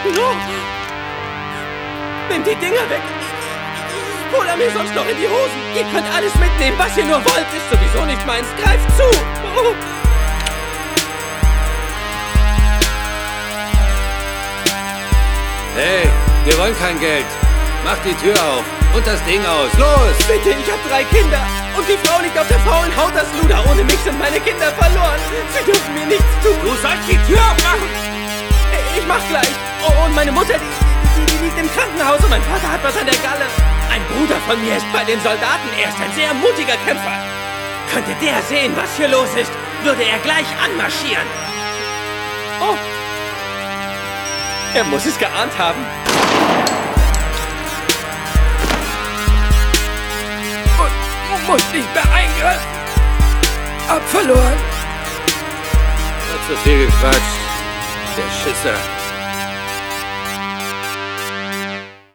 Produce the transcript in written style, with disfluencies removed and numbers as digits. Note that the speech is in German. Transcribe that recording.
No! Nehmt die Dinger weg! Ich puller mir sonst noch in die Hosen! Ihr könnt alles mitnehmen, was ihr nur wollt! Ist sowieso nicht meins! Greift zu! Oh. Hey, wir wollen kein Geld. Mach die Tür auf und das Ding aus. Los! Bitte, ich hab 3 Kinder! Und die Frau liegt auf der faulen Haut, das Luder. Ohne mich sind meine Kinder verloren. Sie dürfen mir nichts tun. Du sollst die Tür aufmachen! Ich mach gleich. Oh, und meine Mutter, die liegt im Krankenhaus und mein Vater hat was an der Galle. Ein Bruder von mir ist bei den Soldaten. Er ist ein sehr mutiger Kämpfer. Könnte der sehen, was hier los ist, würde er gleich anmarschieren. Oh. Er muss es geahnt haben. Muss nicht mehr eingreifen. Hab verloren. Hat zu viel gequatscht. Der Schisser.